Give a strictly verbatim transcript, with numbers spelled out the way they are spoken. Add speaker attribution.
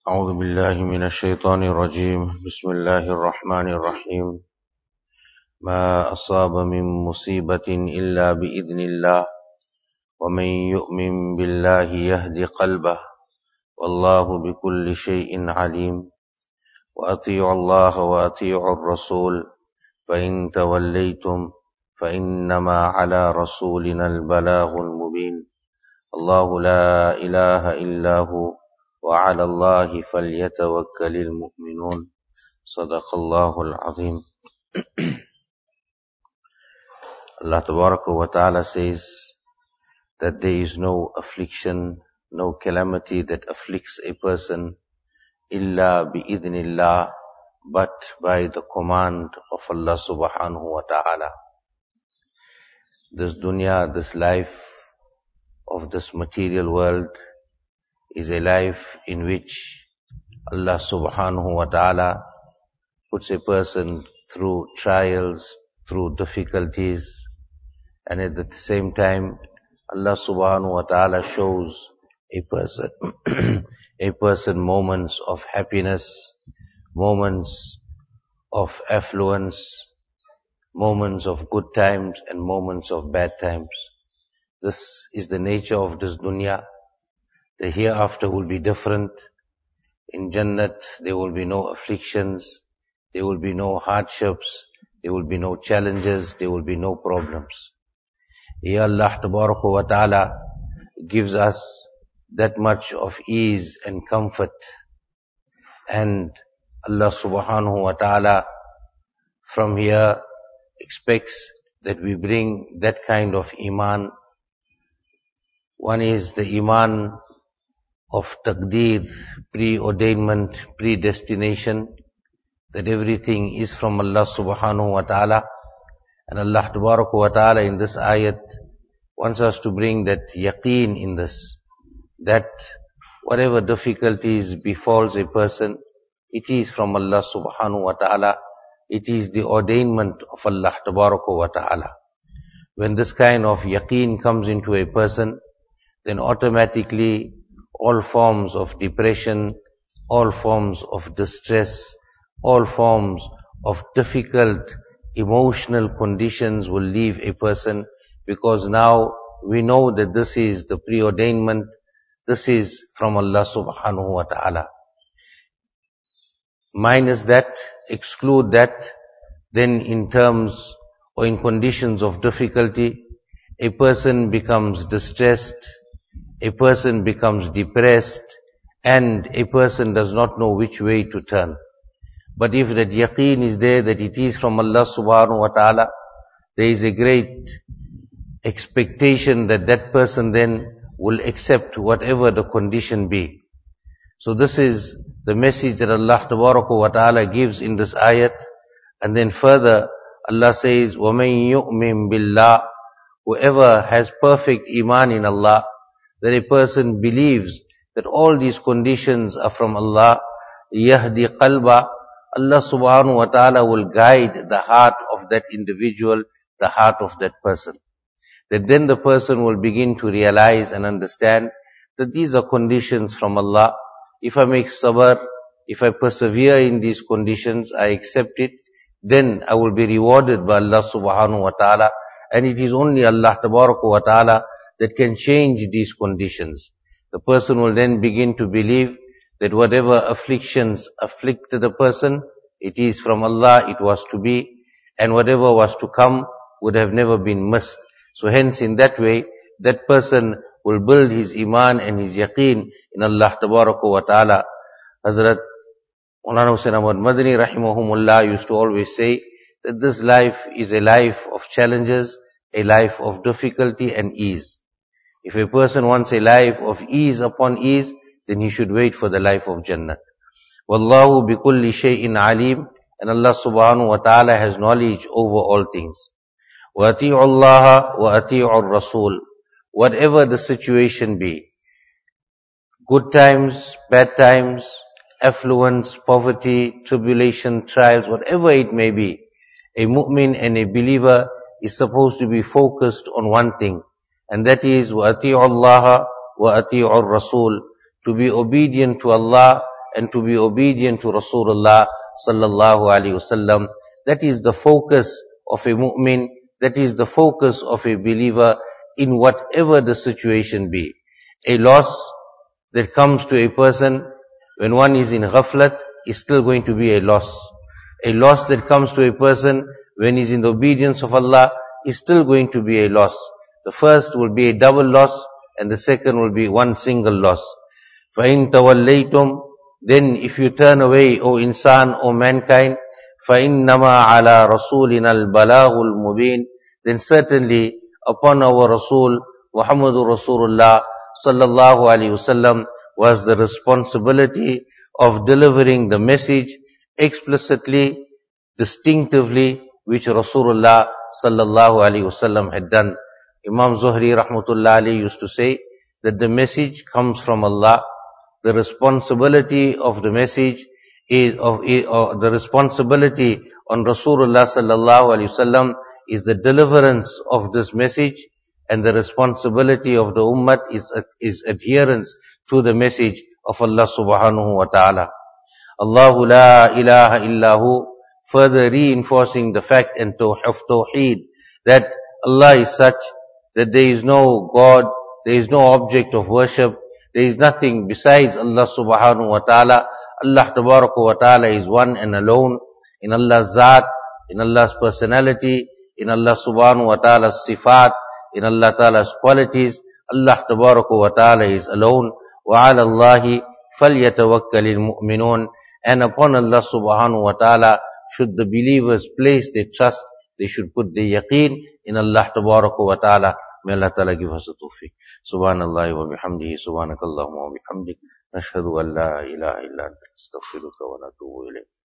Speaker 1: أعوذ بالله من الشيطان الرجيم بسم الله الرحمن الرحيم ما أصاب من مصيبة إلا بإذن الله ومن يؤمن بالله يهد قلبه والله بكل شيء عليم وأطيعوا الله وأطيعوا الرسول فإن توليتم فإنما على رسولنا البلاغ المبين الله لا إله إلا هو وعلى الله فليتوكل المؤمنون صدق الله العظيم. Allah Tabaraka wa Ta'ala says that there is no affliction, no calamity that afflicts a person illa bi'idhnillah, but by the command of Allah Subhanahu wa Ta'ala. This dunya, this life of this material world is a life in which Allah Subhanahu wa Ta'ala puts a person through trials, through difficulties, and at the same time Allah Subhanahu wa Ta'ala shows a person a person moments of happiness, moments of affluence, moments of good times and moments of bad times. This is the nature of this dunya. The hereafter will be different. In Jannat there will be no afflictions, there will be no hardships, there will be no challenges, there will be no problems. Here Allah Tabaraka wa Ta'ala gives us that much of ease and comfort, and Allah Subhanahu wa Ta'ala from here expects that we bring that kind of iman. One is the iman of taqdeer, preordainment, predestination, that everything is from Allah Subhanahu wa Ta'ala. And Allah Tabaraka wa Ta'ala in this ayat wants us to bring that yaqeen in this, that whatever difficulties befalls a person, it is from Allah Subhanahu wa Ta'ala. It is the ordainment of Allah Tabaraka wa Ta'ala. When this kind of yaqeen comes into a person, then automatically all forms of depression, all forms of distress, all forms of difficult emotional conditions will leave a person, because now we know that this is the preordainment, this is from Allah Subhanahu wa Ta'ala. Minus that, exclude that, then in terms or in conditions of difficulty, a person becomes distressed, a person becomes depressed, and a person does not know which way to turn. But if that yaqeen is there, that it is from Allah Subhanahu wa Ta'ala, there is a great expectation that that person then will accept whatever the condition be. So this is the message that Allah Tabaraka wa Ta'ala gives in this ayat. And then further, Allah says, وَمَن يُؤْمِن بِاللَّهِ, whoever has perfect iman in Allah, that a person believes that all these conditions are from Allah, yahdi qalba, Allah Subhanahu wa Ta'ala will guide the heart of that individual, the heart of that person. That then the person will begin to realize and understand that these are conditions from Allah. If I make sabr, if I persevere in these conditions, I accept it, then I will be rewarded by Allah Subhanahu wa Ta'ala. And it is only Allah Tabaraka wa Ta'ala that can change these conditions. The person will then begin to believe that whatever afflictions afflicted the person, it is from Allah, it was to be, and whatever was to come would have never been missed. So hence in that way, that person will build his iman and his yaqeen in Allah Tabaraka wa Ta'ala. Hazrat Maulana Hussain Ahmad Madani rahimahumullah used to always say that this life is a life of challenges, a life of difficulty and ease. If a person wants a life of ease upon ease, then he should wait for the life of Jannah. Wallahu bikulli shay'in alim, and Allah Subhanahu wa Ta'ala has knowledge over all things. Wa ati'u Allah wa ati'u ar-Rasul. Whatever the situation be, good times, bad times, affluence, poverty, tribulation, trials, whatever it may be, a mu'min and a believer is supposed to be focused on one thing, and that is wa ati'u Allah wa ati'u ar-Rasul, to be obedient to Allah and to be obedient to Rasulullah sallallahu alaihi wasallam. That is the focus of a mu'min, that is the focus of a believer in whatever the situation be. A loss that comes to a person when one is in ghaflat is still going to be a loss. A loss that comes to a person when he is in the obedience of Allah is still going to be a loss. The first will be a double loss and the second will be one single loss. فَإِن تَوَلَّيْتُمْ, then if you turn away, O insan, O mankind, فَإِنَّمَا عَلَى رَسُولِنَا الْبَلَاغُ الْمُبِينَ, then certainly upon our Rasul, Muhammadur Rasulullah sallallahu alaihi wasallam, was the responsibility of delivering the message explicitly, distinctively, which Rasulullah sallallahu alaihi wasallam had done. Imam Zuhri rahmatullah alayhi used to say that the message comes from Allah. The responsibility of the message is of uh, the responsibility on Rasulullah sallallahu alaihi wasallam is the deliverance of this message, and the responsibility of the ummah is is adherence to the message of Allah subhanahu wa ta'ala. Allahu la ilaha illahu, further reinforcing the fact and to of tawheed, that Allah is such that there is no God, there is no object of worship, there is nothing besides Allah subhanahu wa ta'ala. Allah tabaraka wa ta'ala is one and alone in Allah's zat, in Allah's personality, in Allah subhanahu wa ta'ala's sifat, in Allah ta'ala's qualities. Allah tabaraka wa ta'ala is alone. وَعَلَى اللَّهِ فَلْيَتَوَكَّلِ الْمُؤْمِنُونَ, and upon Allah subhanahu wa ta'ala should the believers place their trust, they should put their yaqeen in Allah tabaraka wa ta'ala. May Allah ta'ala give us the tawfiq. Subhanallah wa bihamdihi, subhanakallahumma wa bihamdik, nashhadu an la ilaha illa anta, astaghfiruka wa natubu ilayk.